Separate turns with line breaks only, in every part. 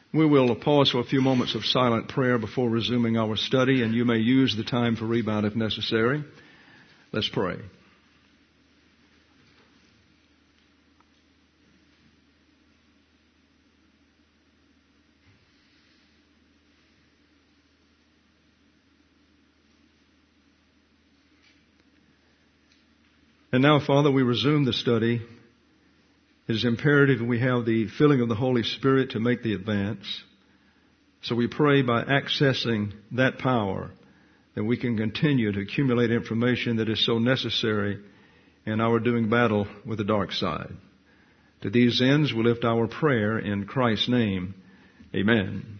We will pause for a few moments of silent prayer before resuming our study, and you may use the time for rebound if necessary. Let's pray. And now, Father, we resume the study. It is imperative we have the filling of the Holy Spirit to make the advance. So we pray by accessing that power that we can continue to accumulate information that is so necessary in our doing battle with the dark side. To these ends, we lift our prayer in Christ's name. Amen.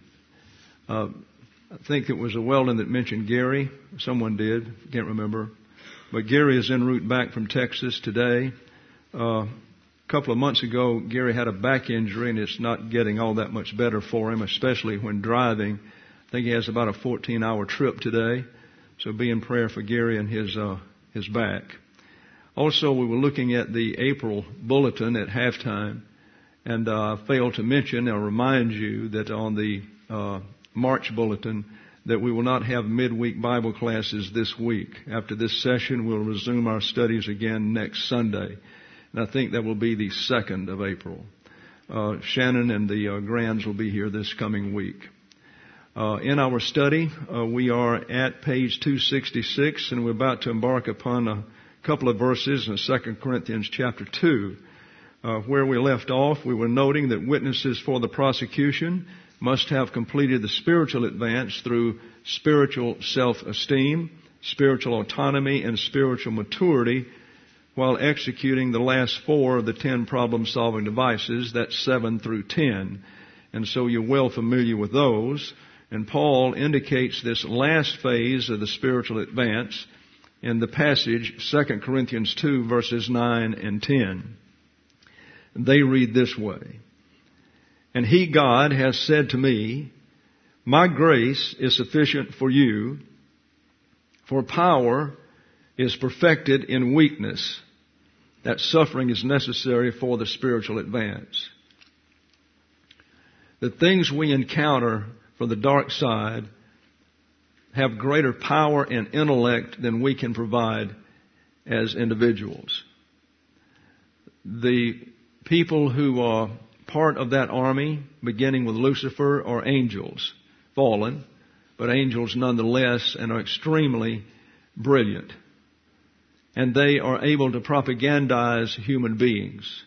I think it was a Weldon that mentioned Gary. Someone did. Can't remember. But Gary is en route back from Texas today. A couple of months ago, Gary had a back injury, and it's not getting all that much better for him, especially when driving. I think he has about a 14-hour trip today. So be in prayer for Gary and his back. Also, we were looking at the April bulletin at halftime, and I failed to mention, I'll remind you that on the March bulletin, that we will not have midweek Bible classes this week. After this session, we'll resume our studies again next Sunday. And I think that will be the 2nd of April. Shannon and the Grands will be here this coming week. In our study, we are at page 266, and we're about to embark upon a couple of verses in 2 Corinthians chapter 2. Where we left off, we were noting that witnesses for the prosecution must have completed the spiritual advance through spiritual self-esteem, spiritual autonomy, and spiritual maturity while executing the last 4 of the 10 problem-solving devices, that's 7 through 10. And so you're well familiar with those. And Paul indicates this last phase of the spiritual advance in the passage 2 Corinthians 2, verses 9 and 10. They read this way. And he, God, has said to me, my grace is sufficient for you, for power is perfected in weakness. That suffering is necessary for the spiritual advance. The things we encounter from the dark side have greater power and intellect than we can provide as individuals. The people who are part of that army, beginning with Lucifer, are angels, fallen, but angels nonetheless, and are extremely brilliant. And they are able to propagandize human beings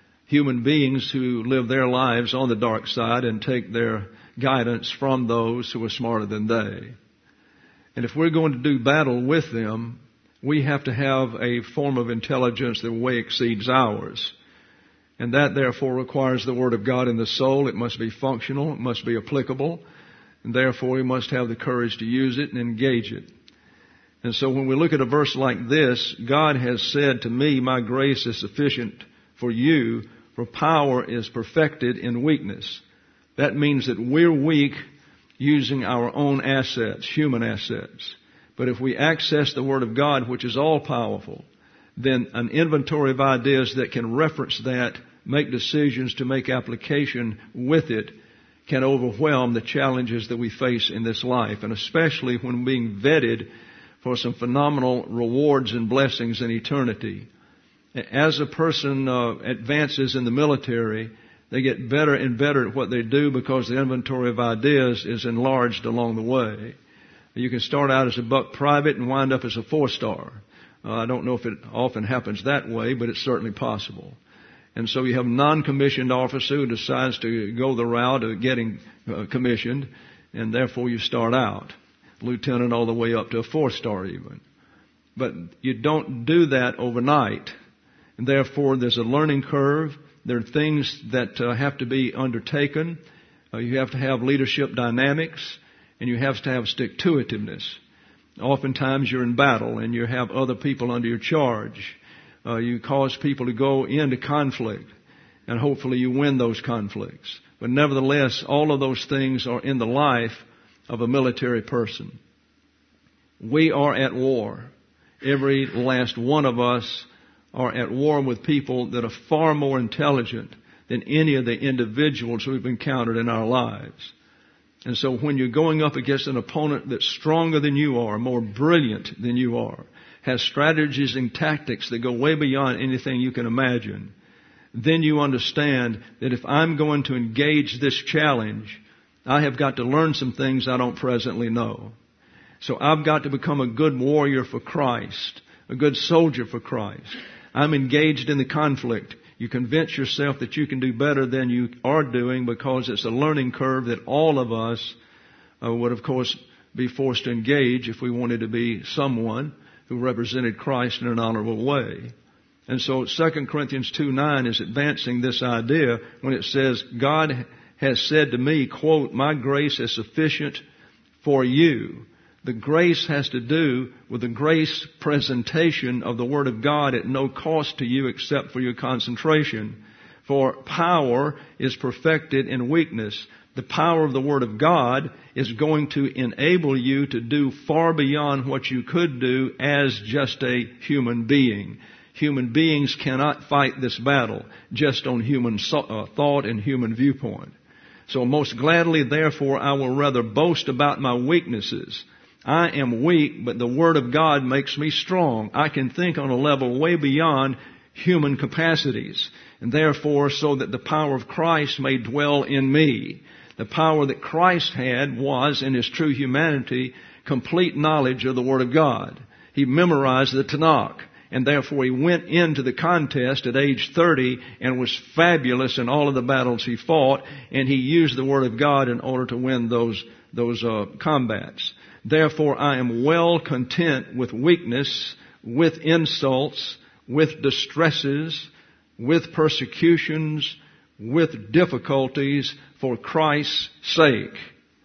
who live their lives on the dark side and take their guidance from those who are smarter than they. And if we're going to do battle with them, we have to have a form of intelligence that way exceeds ours. And that therefore requires the Word of God in the soul. It must be functional. It must be applicable. And therefore we must have the courage to use it and engage it. And so when we look at a verse like this, God has said to me, my grace is sufficient for you, for power is perfected in weakness. That means that we're weak using our own assets, human assets. But if we access the Word of God, which is all powerful, then an inventory of ideas that can reference that, make decisions to make application with it, can overwhelm the challenges that we face in this life, and especially when being vetted for some phenomenal rewards and blessings in eternity. As a person advances in the military, they get better and better at what they do because the inventory of ideas is enlarged along the way. You can start out as a buck private and wind up as a 4-star. I don't know if it often happens that way, but it's certainly possible. And so you have a non-commissioned officer who decides to go the route of getting commissioned, and therefore you start out, lieutenant all the way up to a 4-star even. But you don't do that overnight, and therefore there's a learning curve. There are things that have to be undertaken. You have to have leadership dynamics, and you have to have stick-to-itiveness. Oftentimes you're in battle and you have other people under your charge. You cause people to go into conflict, and hopefully you win those conflicts. But nevertheless, all of those things are in the life of a military person. We are at war. Every last one of us are at war with people that are far more intelligent than any of the individuals we've encountered in our lives. And so when you're going up against an opponent that's stronger than you are, more brilliant than you are, has strategies and tactics that go way beyond anything you can imagine, then you understand that if I'm going to engage this challenge, I have got to learn some things I don't presently know. So I've got to become a good warrior for Christ, a good soldier for Christ. I'm engaged in the conflict. You convince yourself that you can do better than you are doing because it's a learning curve that all of us would, of course, be forced to engage if we wanted to be someone who represented Christ in an honorable way. And so 2 Corinthians 2:9 is advancing this idea when it says, God has said to me, quote, my grace is sufficient for you. The grace has to do with the grace presentation of the Word of God at no cost to you except for your concentration. For power is perfected in weakness. The power of the Word of God is going to enable you to do far beyond what you could do as just a human being. Human beings cannot fight this battle just on human thought and human viewpoint. So most gladly, therefore, I will rather boast about my weaknesses. I am weak, but the Word of God makes me strong. I can think on a level way beyond human capacities. And therefore, so that the power of Christ may dwell in me. The power that Christ had was, in His true humanity, complete knowledge of the Word of God. He memorized the Tanakh. And therefore he went into the contest at age 30 and was fabulous in all of the battles he fought. And he used the Word of God in order to win those combats. Therefore I am well content with weakness, with insults, with distresses, with persecutions, with difficulties for Christ's sake.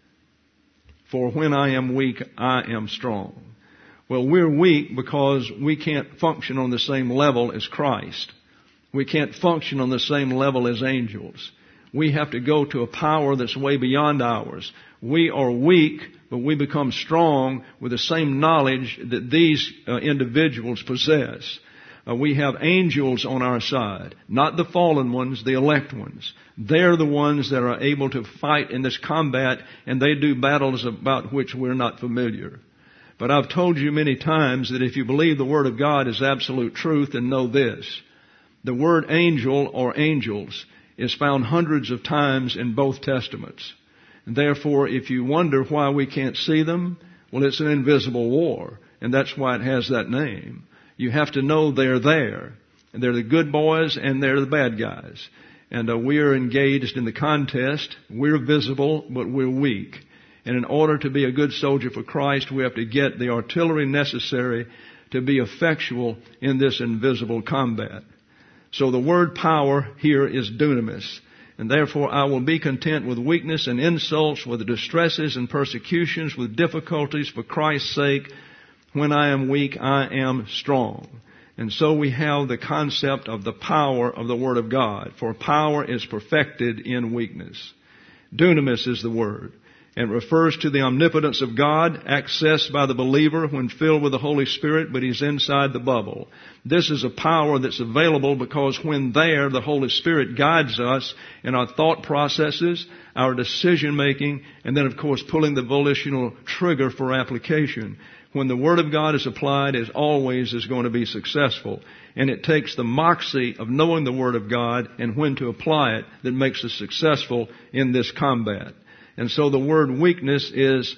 For when I am weak, I am strong. Well, we're weak because we can't function on the same level as Christ. We can't function on the same level as angels. We have to go to a power that's way beyond ours. We are weak, but we become strong with the same knowledge that these individuals possess. We have angels on our side, not the fallen ones, the elect ones. They're the ones that are able to fight in this combat, and they do battles about which we're not familiar. But I've told you many times that if you believe the Word of God is absolute truth, then know this. The word angel or angels is found hundreds of times in both Testaments. And therefore, if you wonder why we can't see them, well, it's an invisible war. And that's why it has that name. You have to know they're there. And they're the good boys and they're the bad guys. And we are engaged in the contest. We're visible, but we're weak. And in order to be a good soldier for Christ, we have to get the artillery necessary to be effectual in this invisible combat. So the word power here is dunamis. And therefore I will be content with weakness and insults, with distresses and persecutions, with difficulties for Christ's sake. When I am weak, I am strong. And so we have the concept of the power of the Word of God. For power is perfected in weakness. Dunamis is the word. And refers to the omnipotence of God, accessed by the believer when filled with the Holy Spirit, but he's inside the bubble. This is a power that's available because when there, the Holy Spirit guides us in our thought processes, our decision making, and then of course pulling the volitional trigger for application. When the Word of God is applied, as always, is going to be successful. And it takes the moxie of knowing the Word of God and when to apply it that makes us successful in this combat. And so the word weakness is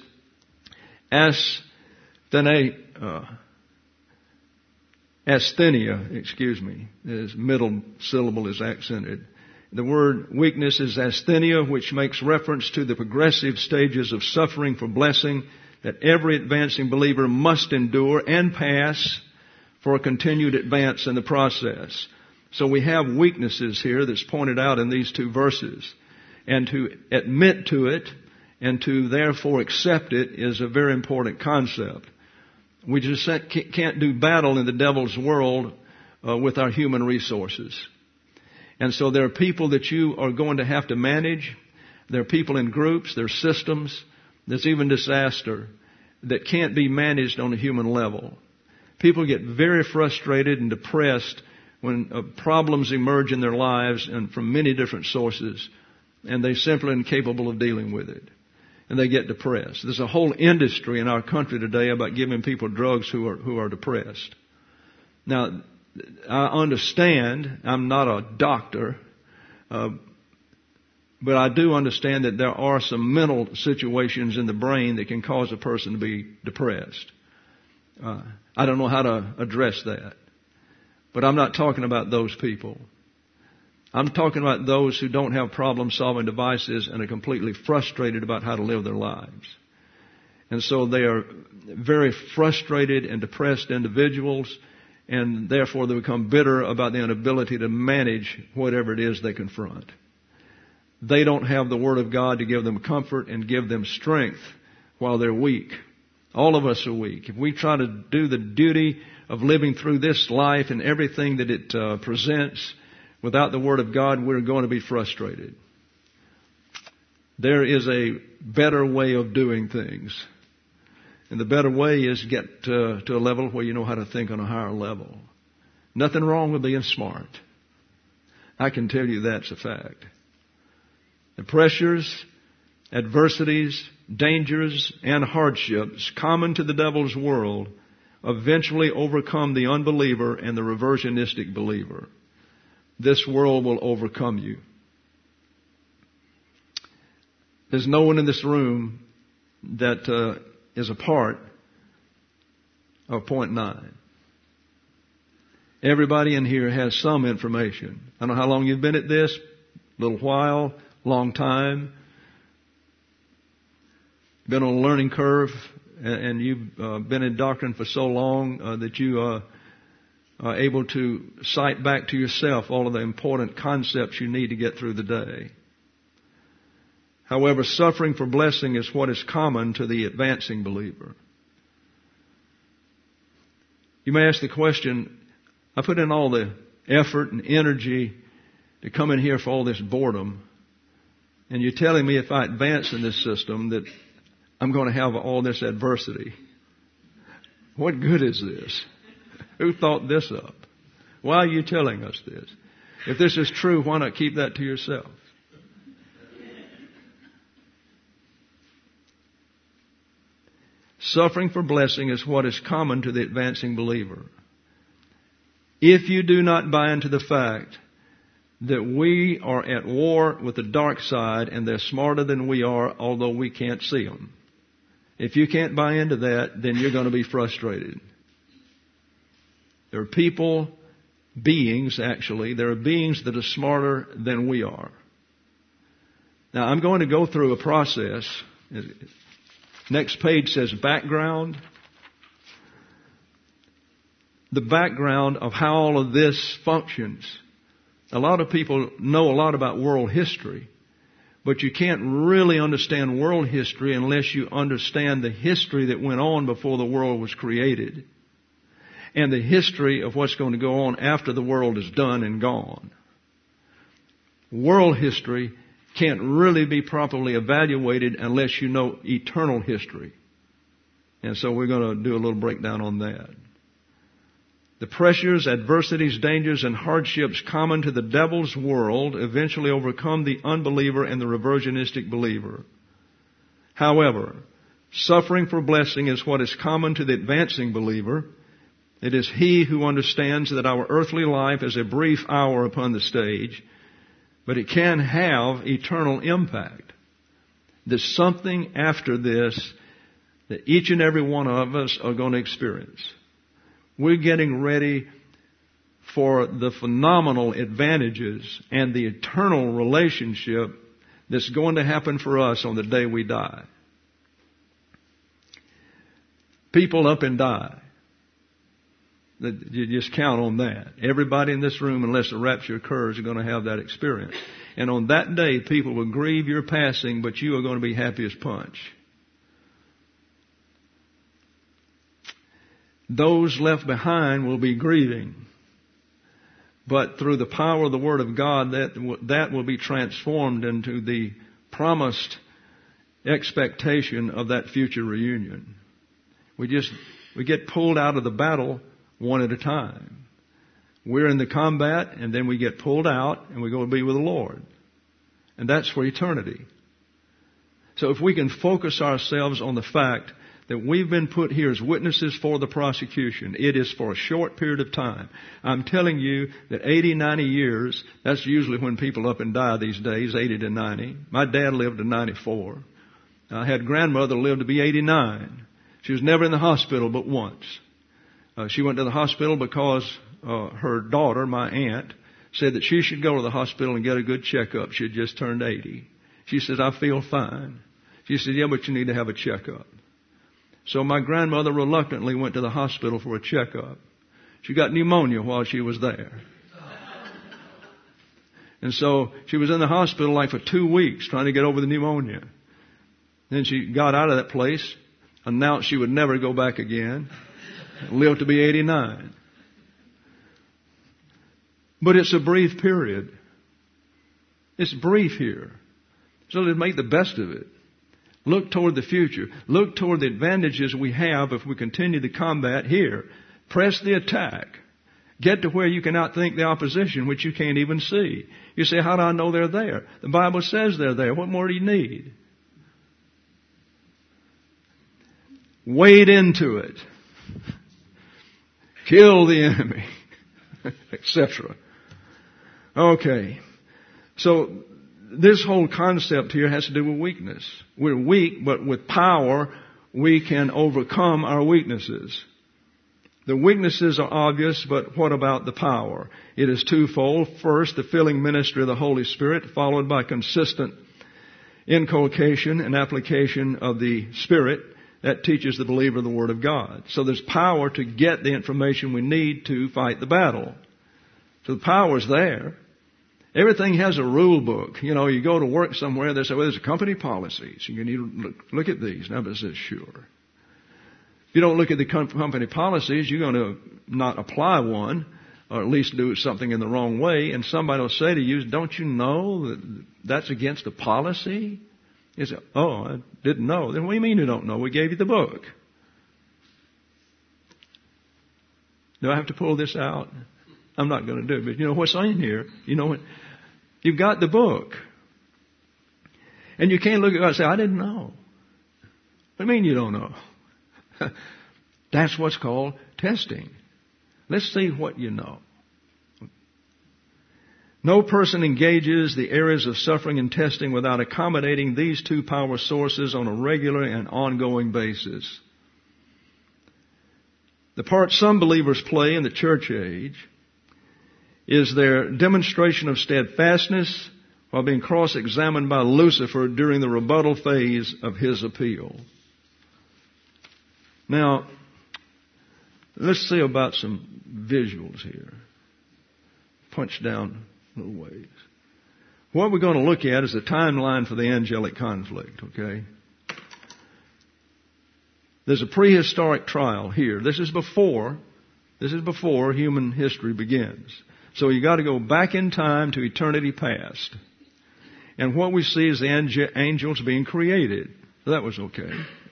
asthenia, His middle syllable is accented. The word weakness is asthenia, which makes reference to the progressive stages of suffering for blessing that every advancing believer must endure and pass for a continued advance in the process. So we have weaknesses here that's pointed out in these two verses. And to admit to it and to therefore accept it is a very important concept. We just can't do battle in the devil's world with our human resources. And so there are people that you are going to have to manage. There are people in groups, there are systems, there's even disaster that can't be managed on a human level. People get very frustrated and depressed when problems emerge in their lives and from many different sources, and they're simply incapable of dealing with it. And they get depressed. There's a whole industry in our country today about giving people drugs who are depressed. Now, I understand, I'm not a doctor, but I do understand that there are some mental situations in the brain that can cause a person to be depressed. I don't know how to address that. But I'm not talking about those people. I'm talking about those who don't have problem-solving devices and are completely frustrated about how to live their lives. And so they are very frustrated and depressed individuals, and therefore they become bitter about their inability to manage whatever it is they confront. They don't have the Word of God to give them comfort and give them strength while they're weak. All of us are weak. If we try to do the duty of living through this life and everything that it presents without the Word of God, we're going to be frustrated. There is a better way of doing things. And the better way is get to a level where you know how to think on a higher level. Nothing wrong with being smart. I can tell you that's a fact. The pressures, adversities, dangers, and hardships common to the devil's world eventually overcome the unbeliever and the reversionistic believer. This world will overcome you. There's no one in this room that is a part of point 9. Everybody in here has some information. I don't know how long you've been at this, a little while, long time. Been on a learning curve, and you've been in doctrine for so long that you are able to cite back to yourself all of the important concepts you need to get through the day. However, suffering for blessing is what is common to the advancing believer. You may ask the question, I put in all the effort and energy to come in here for all this boredom, and you're telling me if I advance in this system that I'm going to have all this adversity. What good is this? Who thought this up? Why are you telling us this? If this is true, why not keep that to yourself? Suffering for blessing is what is common to the advancing believer. If you do not buy into the fact that we are at war with the dark side and they're smarter than we are, although we can't see them. If you can't buy into that, then you're going to be frustrated. There are beings that are smarter than we are. Now, I'm going to go through a process. Next page says background. The background of how all of this functions. A lot of people know a lot about world history, but you can't really understand world history unless you understand the history that went on before the world was created and the history of what's going to go on after the world is done and gone. World history can't really be properly evaluated unless you know eternal history. And so we're going to do a little breakdown on that. The pressures, adversities, dangers, and hardships common to the devil's world eventually overcome the unbeliever and the reversionistic believer. However, suffering for blessing is what is common to the advancing believer. It is he who understands that our earthly life is a brief hour upon the stage, but it can have eternal impact. There's something after this that each and every one of us are going to experience. We're getting ready for the phenomenal advantages and the eternal relationship that's going to happen for us on the day we die. People up and die. You just count on that. Everybody in this room, unless the rapture occurs, are going to have that experience. And on that day, people will grieve your passing, but you are going to be happy as punch. Those left behind will be grieving. But through the power of the Word of God, that will be transformed into the promised expectation of that future reunion. We get pulled out of the battle one at a time. We're in the combat, and then we get pulled out, and we go to be with the Lord. And that's for eternity. So if we can focus ourselves on the fact that we've been put here as witnesses for the prosecution, it is for a short period of time. I'm telling you that 80, 90 years, that's usually when people up and die these days, 80 to 90. My dad lived to 94. I had grandmother live to be 89. She was never in the hospital but once. She went to the hospital because her daughter, my aunt, said that she should go to the hospital and get a good checkup. She had just turned 80. She said, I feel fine. She said, yeah, but you need to have a checkup. So my grandmother reluctantly went to the hospital for a checkup. She got pneumonia while she was there. And so she was in the hospital like for 2 weeks trying to get over the pneumonia. Then she got out of that place, announced she would never go back again, lived to be 89. But it's a brief period. It's brief here. So let's make the best of it. Look toward the future. Look toward the advantages we have if we continue the combat here. Press the attack. Get to where you can outthink the opposition, which you can't even see. You say, how do I know they're there? The Bible says they're there. What more do you need? Wade into it. Kill the enemy, etc. Okay. So this whole concept here has to do with weakness. We're weak, but with power we can overcome our weaknesses. The weaknesses are obvious, but what about the power? It is twofold. First, the filling ministry of the Holy Spirit, followed by consistent inculcation and application of the Spirit that teaches the believer the Word of God. So there's power to get the information we need to fight the battle. So the power's there. Everything has a rule book. You know, you go to work somewhere, they say, well, there's a company policy, so you need to look at these. Nobody says, sure. If you don't look at the company policies, you're going to not apply one, or at least do something in the wrong way, and somebody will say to you, don't you know that that's against the policy? You say, oh, I didn't know. Then what do you mean you don't know? We gave you the book. Do I have to pull this out? I'm not going to do it, but you know what's in here? You know what? You've got the book. And you can't look at God and say, I didn't know. What do you mean you don't know? That's what's called testing. Let's see what you know. No person engages the areas of suffering and testing without accommodating these two power sources on a regular and ongoing basis. The part some believers play in the church age is their demonstration of steadfastness while being cross-examined by Lucifer during the rebuttal phase of his appeal. Now, let's see about some visuals here. Punch down little ways. What we're going to look at is the timeline for the angelic conflict, okay? There's a prehistoric trial here. This is before human history begins. So you got to go back in time to eternity past. And what we see is the angels being created. So that was okay.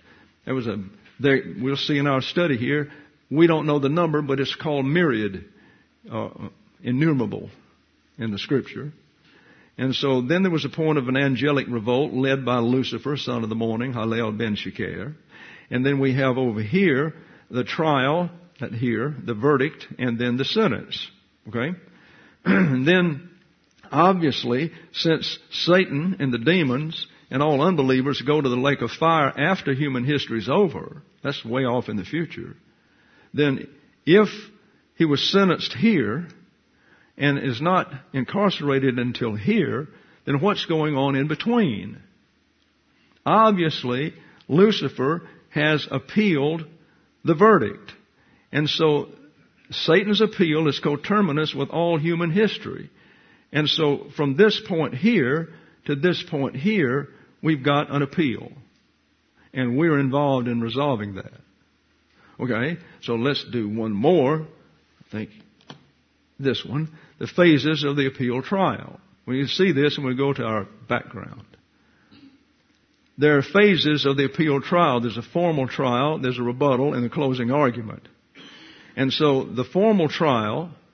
We'll see in our study here, we don't know the number, but it's called myriad, innumerable in the Scripture. And so then there was a point of an angelic revolt led by Lucifer, son of the morning, Halel ben Shekar. And then we have over here the trial, the verdict, and then the sentence. Okay? And then, obviously, since Satan and the demons and all unbelievers go to the lake of fire after human history is over, that's way off in the future, then if he was sentenced here and is not incarcerated until here, then what's going on in between? Obviously, Lucifer has appealed the verdict. And so Satan's appeal is coterminous with all human history. And so from this point here to this point here, we've got an appeal. And we're involved in resolving that. Okay, so let's do one more. I think this one. The phases of the appeal trial. When you see this, and we go to our background. There are phases of the appeal trial. There's a formal trial, there's a rebuttal, and a closing argument. And so the formal trial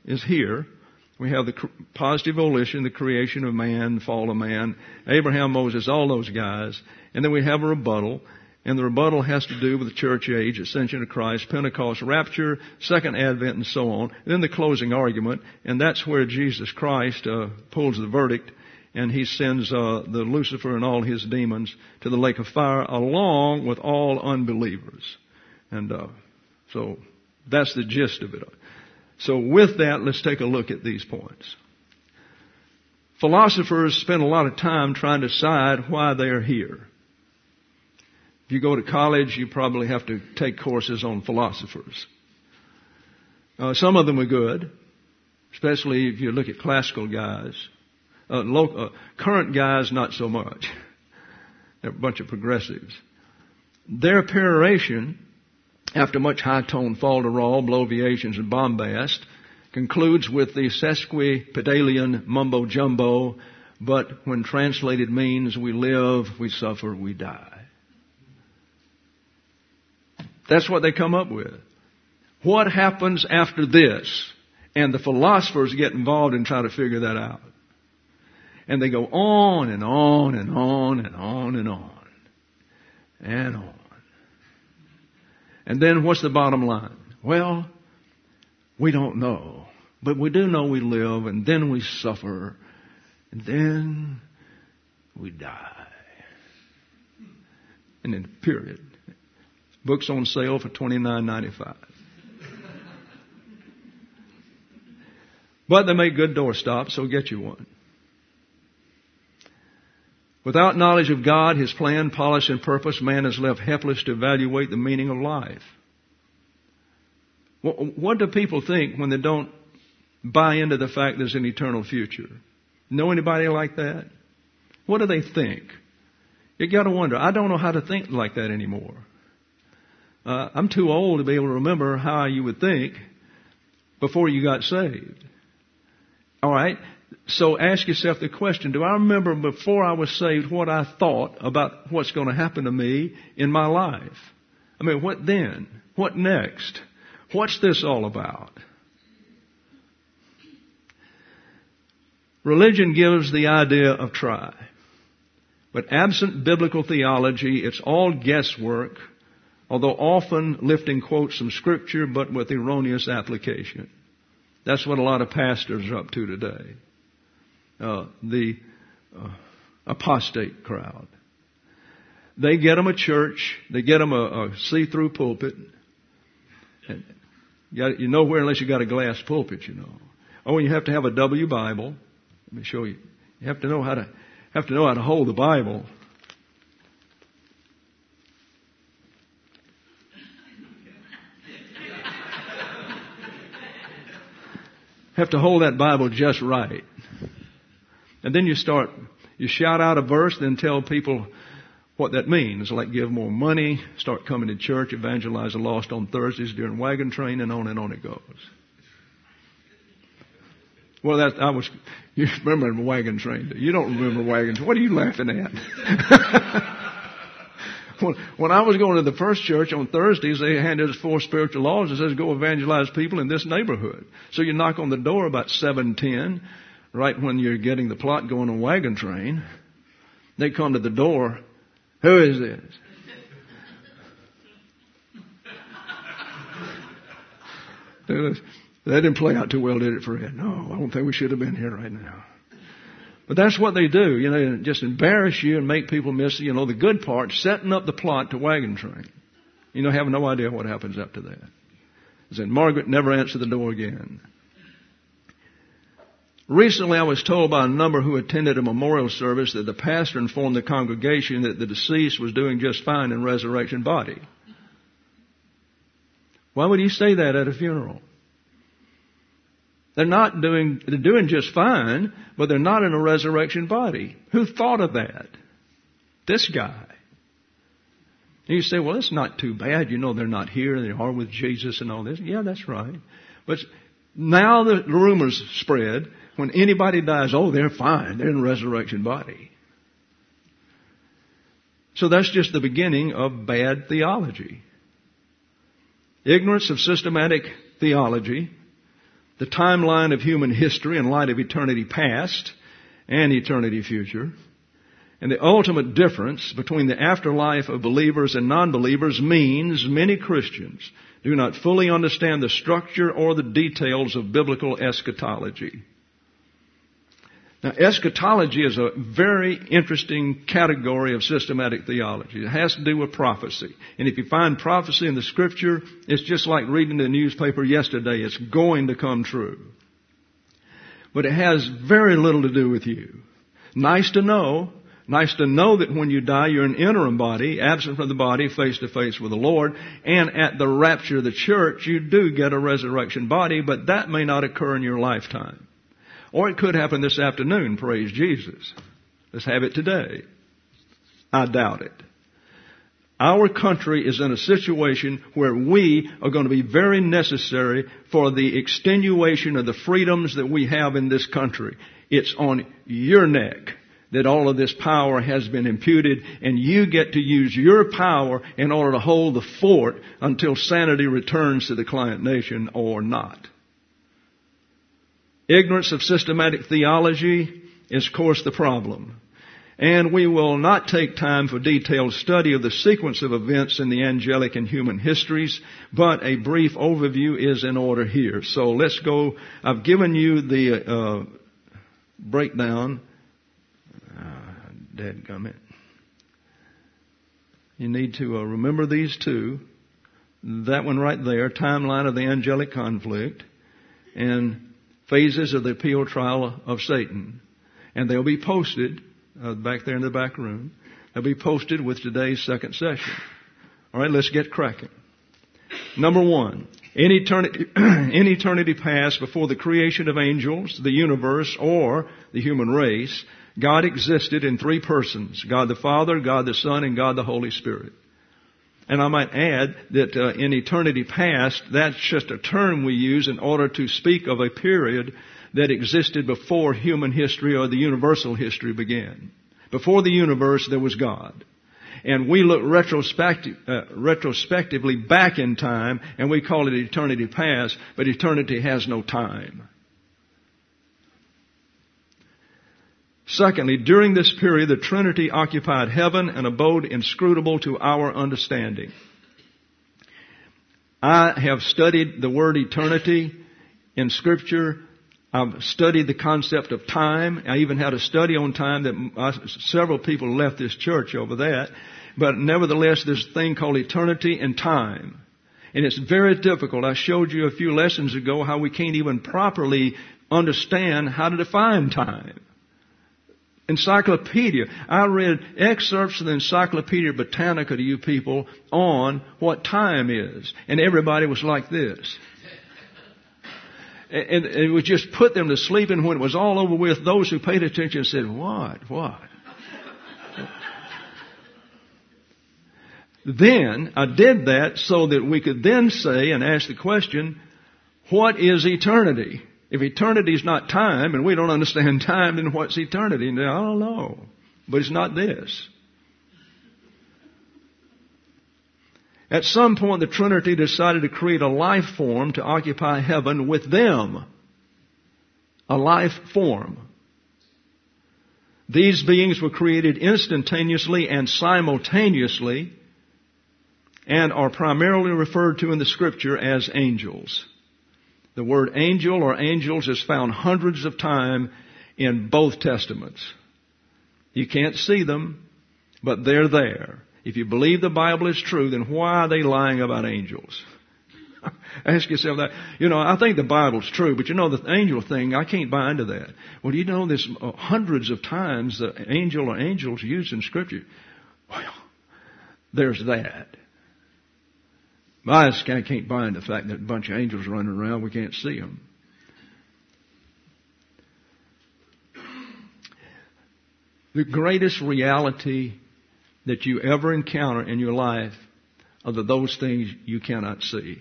is here. We have the positive volition, the creation of man, the fall of man, Abraham, Moses, all those guys. And then we have a rebuttal. And the rebuttal has to do with the church age, ascension of Christ, Pentecost, rapture, second advent, and so on. And then the closing argument. And that's where Jesus Christ pulls the verdict. And he sends the Lucifer and all his demons to the lake of fire along with all unbelievers. And so that's the gist of it. So with that, let's take a look at these points. Philosophers spend a lot of time trying to decide why they are here. If you go to college, you probably have to take courses on philosophers. Some of them are good, especially if you look at classical guys. Current guys, not so much. They're a bunch of progressives. Their peroration, after much high-toned falderal, bloviations, and bombast, concludes with the sesquipedalian mumbo-jumbo, but when translated means we live, we suffer, we die. That's what they come up with. What happens after this? And the philosophers get involved and try to figure that out. And they go on and on and on and on and on and on. And then what's the bottom line? Well, we don't know. But we do know we live, and then we suffer, and then we die. And then period. Books on sale for $29.95. But they make good doorstops, so get you one. Without knowledge of God, His plan, policy, and purpose, man is left helpless to evaluate the meaning of life. What do people think when they don't buy into the fact there's an eternal future? Know anybody like that? What do they think? You got to wonder. I don't know how to think like that anymore. I'm too old to be able to remember how you would think before you got saved. All right? So ask yourself the question, do I remember before I was saved what I thought about what's going to happen to me in my life? I mean, what then? What next? What's this all about? Religion gives the idea of try. But absent biblical theology, it's all guesswork, although often lifting quotes from Scripture, but with erroneous application. That's what a lot of pastors are up to today. The apostate crowd. They get them a church. They get them a see-through pulpit. And you nowhere unless you got a glass pulpit, you know. Oh, and you have to have a W Bible. Let me show you. You have to know how to hold the Bible. Have to hold that Bible just right. And then you shout out a verse, then tell people what that means. Like give more money, start coming to church, evangelize the lost on Thursdays during wagon train, and on it goes. Well, you remember the wagon train. You don't remember wagon train. What are you laughing at? When I was going to the first church on Thursdays, they handed us 4 spiritual laws. It says go evangelize people in this neighborhood. So you knock on the door about 7:10, right when you're getting the plot going on wagon train. They come to the door. Who is this? That didn't play out too well, did it, Fred? No, I don't think we should have been here right now. But that's what they do. You know, just embarrass you and make people miss, the good part, setting up the plot to wagon train. Have no idea what happens after that. Then Margaret never answered the door again. Recently, I was told by a number who attended a memorial service that the pastor informed the congregation that the deceased was doing just fine in resurrection body. Why would he say that at a funeral? They're doing just fine, but they're not in a resurrection body. Who thought of that? This guy. And you say, well, it's not too bad. They're not here. They are with Jesus and all this. Yeah, that's right. But now the rumors spread. When anybody dies, they're fine. They're in a resurrection body. So that's just the beginning of bad theology. Ignorance of systematic theology the timeline of human history in light of eternity past and eternity future. And the ultimate difference between the afterlife of believers and non-believers means many Christians do not fully understand the structure or the details of biblical eschatology. Now, eschatology is a very interesting category of systematic theology. It has to do with prophecy. And if you find prophecy in the Scripture, it's just like reading the newspaper yesterday. It's going to come true. But it has very little to do with you. Nice to know that when you die, you're an interim body, absent from the body, face to face with the Lord. And at the rapture of the church, you do get a resurrection body, but that may not occur in your lifetime. Or it could happen this afternoon, praise Jesus. Let's have it today. I doubt it. Our country is in a situation where we are going to be very necessary for the extenuation of the freedoms that we have in this country. It's on your neck that all of this power has been imputed, and you get to use your power in order to hold the fort until sanity returns to the client nation or not. Ignorance of systematic theology is, of course, the problem. And we will not take time for detailed study of the sequence of events in the angelic and human histories, but a brief overview is in order here. So let's go. I've given you the breakdown. Dadgummit. You need to remember these two. That one right there, timeline of the angelic conflict, and phases of the appeal trial of Satan. And they'll be posted back there in the back room. They'll be posted with today's second session. All right, let's get cracking. Number one, in eternity past, before the creation of angels, the universe, or the human race, God existed in three persons: God the Father, God the Son, and God the Holy Spirit. And I might add that in eternity past, that's just a term we use in order to speak of a period that existed before human history or the universal history began. Before the universe, there was God. And we look retrospectively back in time, and we call it eternity past, but eternity has no time. Secondly, during this period, the Trinity occupied heaven and abode inscrutable to our understanding. I have studied the word eternity in Scripture. I've studied the concept of time. I even had a study on time that several people left this church over that. But nevertheless, there's a thing called eternity and time. And it's very difficult. I showed you a few lessons ago how we can't even properly understand how to define time. Encyclopedia. I read excerpts from the Encyclopedia Britannica to you people on what time is. And everybody was like this. And it would just put them to sleep. And when it was all over with, those who paid attention said, What? Then I did that so that we could then say and ask the question, what is eternity? If eternity is not time, and we don't understand time, then what's eternity? And I don't know. But it's not this. At some point, the Trinity decided to create a life form to occupy heaven with them. A life form. These beings were created instantaneously and simultaneously, and are primarily referred to in the Scripture as angels. The word angel or angels is found hundreds of times in both Testaments. You can't see them, but they're there. If you believe the Bible is true, then why are they lying about angels? Ask yourself that. I think the Bible's true, but the angel thing, I can't buy into that. Well, do you know there's hundreds of times the angel or angels used in Scripture? Well, there's that. I can't buy into the fact that a bunch of angels running around, we can't see them. The greatest reality that you ever encounter in your life are those things you cannot see.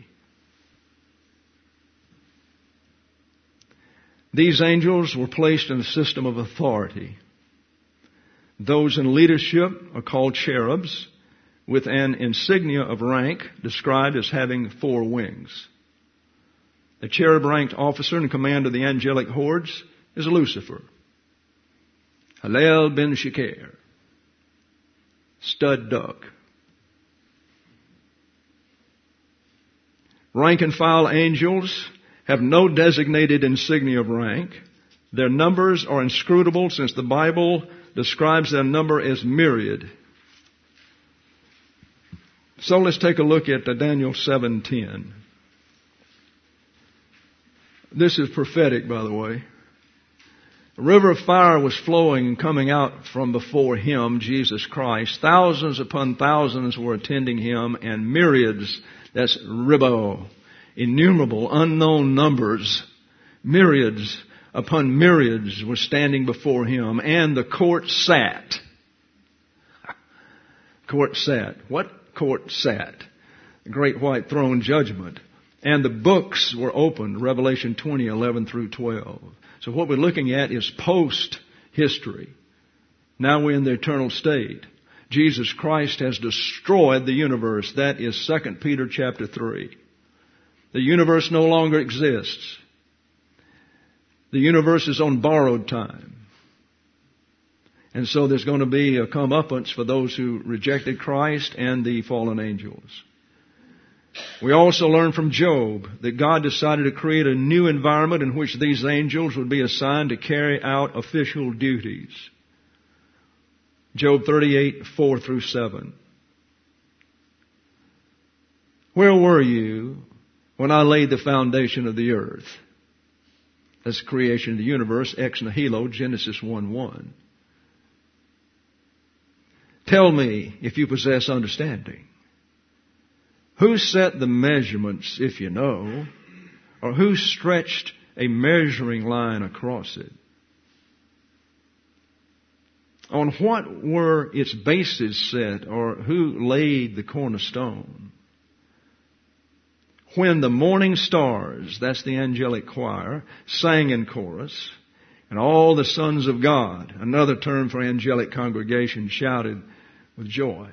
These angels were placed in a system of authority. Those in leadership are called cherubs, with an insignia of rank described as having 4 wings. The cherub-ranked officer in command of the angelic hordes is Lucifer. Halel ben Sheker. Stud duck. Rank and file angels have no designated insignia of rank. Their numbers are inscrutable, since the Bible describes their number as myriad. So let's take a look at Daniel 7:10. This is prophetic, by the way. A river of fire was flowing and coming out from before him, Jesus Christ. Thousands upon thousands were attending him, and myriads, that's ribo, innumerable, unknown numbers, myriads upon myriads were standing before him, and the court sat. Court sat. What court sat? The great white throne judgment. And the books were opened, Revelation 20:11 through 12. So what we're looking at is post-history. Now we're in the eternal state. Jesus Christ has destroyed the universe. That is 2 Peter chapter 3. The universe no longer exists. The universe is on borrowed time. And so there's going to be a comeuppance for those who rejected Christ and the fallen angels. We also learn from Job that God decided to create a new environment in which these angels would be assigned to carry out official duties. Job 38:4 through 7. Where were you when I laid the foundation of the earth? That's the creation of the universe, ex nihilo, Genesis 1:1. Tell me if you possess understanding. Who set the measurements, if you know, or who stretched a measuring line across it? On what were its bases set, or who laid the cornerstone? When the morning stars, that's the angelic choir, sang in chorus, and all the sons of God, another term for angelic congregation, shouted with joy.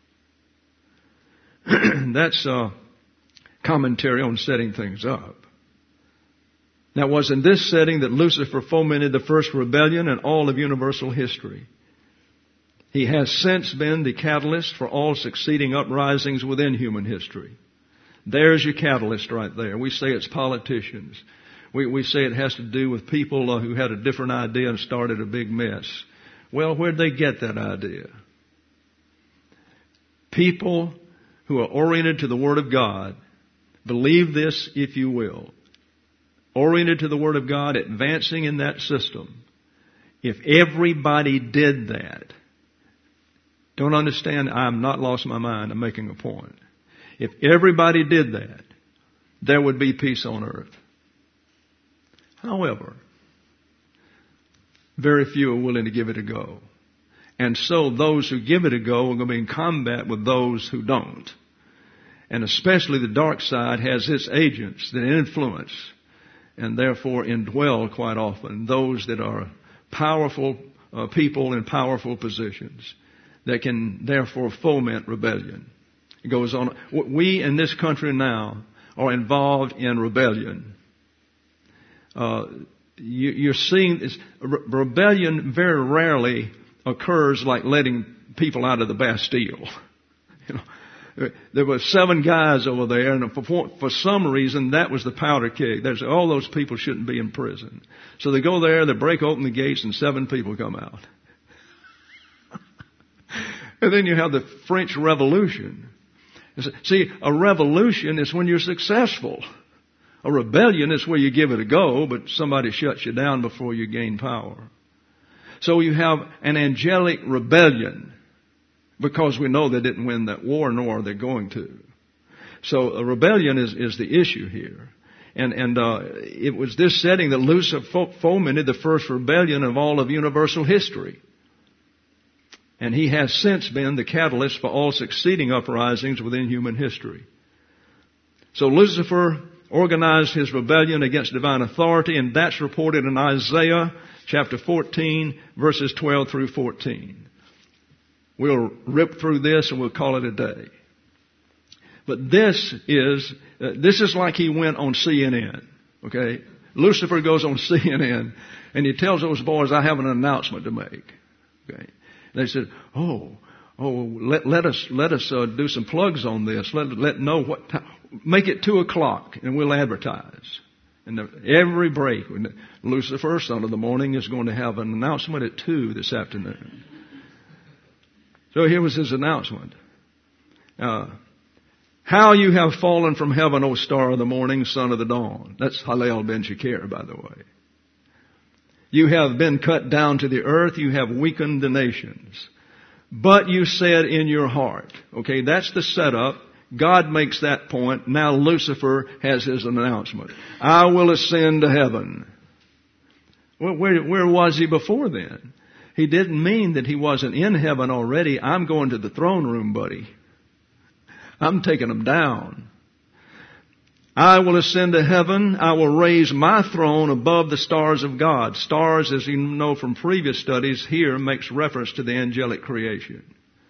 That's a commentary on setting things up. Now, it was in this setting that Lucifer fomented the first rebellion in all of universal history. He has since been the catalyst for all succeeding uprisings within human history. There's your catalyst right there. We say it's politicians. We say it has to do with people who had a different idea and started a big mess. Well, where'd they get that idea? People who are oriented to the Word of God, believe this if you will, oriented to the Word of God, advancing in that system. If everybody did that, don't understand, I'm not lost my mind, I'm making a point. If everybody did that, there would be peace on earth. However, very few are willing to give it a go. And so those who give it a go are going to be in combat with those who don't. And especially the dark side has its agents that influence and therefore indwell quite often those that are powerful people in powerful positions that can therefore foment rebellion. It goes on. We in this country now are involved in rebellion. You're seeing this. Rebellion very rarely occurs like letting people out of the Bastille. You know, there were 7 guys over there, and for some reason that was the powder keg. There's all those people shouldn't be in prison. So they go there, they break open the gates, and 7 people come out. And then you have the French Revolution. See, a revolution is when you're successful. A rebellion is where you give it a go, but somebody shuts you down before you gain power. So you have an angelic rebellion because we know they didn't win that war, nor are they going to. So a rebellion is the issue here. And it was this setting that Lucifer fomented the first rebellion of all of universal history. And he has since been the catalyst for all succeeding uprisings within human history. So Lucifer organized his rebellion against divine authority, and that's reported in Isaiah chapter 14, verses 12 through 14. We'll rip through this and we'll call it a day. But this is like he went on CNN. Okay? Lucifer goes on CNN and he tells those boys, I have an announcement to make. Okay? They said, let us do some plugs on this. Let know what time. Make it 2:00 and we'll advertise. And every break, Lucifer, son of the morning, is going to have an announcement at 2 this afternoon. So here was his announcement. How you have fallen from heaven, O star of the morning, son of the dawn. That's Hallel ben Shakir, by the way. You have been cut down to the earth. You have weakened the nations. But you said in your heart. Okay, that's the setup. God makes that point. Now Lucifer has his announcement. I will ascend to heaven. Well, where was he before then? He didn't mean that he wasn't in heaven already. I'm going to the throne room, buddy. I'm taking him down. I will ascend to heaven. I will raise my throne above the stars of God. Stars, as you know from previous studies, here makes reference to the angelic creation.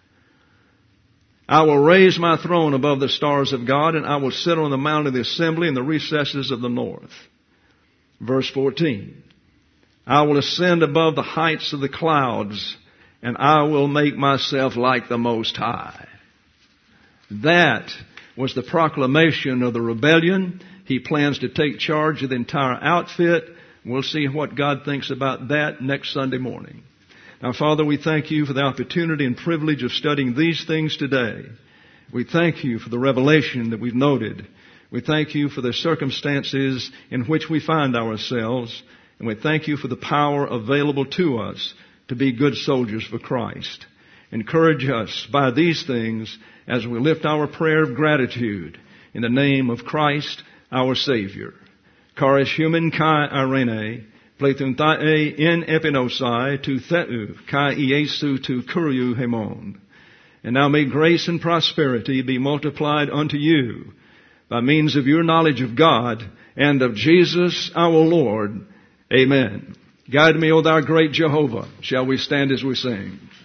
I will raise my throne above the stars of God, and I will sit on the mount of the assembly in the recesses of the north. Verse 14. I will ascend above the heights of the clouds, and I will make myself like the Most High. That was the proclamation of the rebellion. He plans to take charge of the entire outfit. We'll see what God thinks about that next Sunday morning. Now, Father, we thank you for the opportunity and privilege of studying these things today. We thank you for the revelation that we've noted. We thank you for the circumstances in which we find ourselves. And we thank you for the power available to us to be good soldiers for Christ. Encourage us by these things as we lift our prayer of gratitude in the name of Christ, our Savior. Charis human kai irene, plethun thae in epinosai tu theu kai iesu tu kuriu hemon. And now may grace and prosperity be multiplied unto you by means of your knowledge of God and of Jesus our Lord. Amen. Guide me, O thou great Jehovah. Shall we stand as we sing?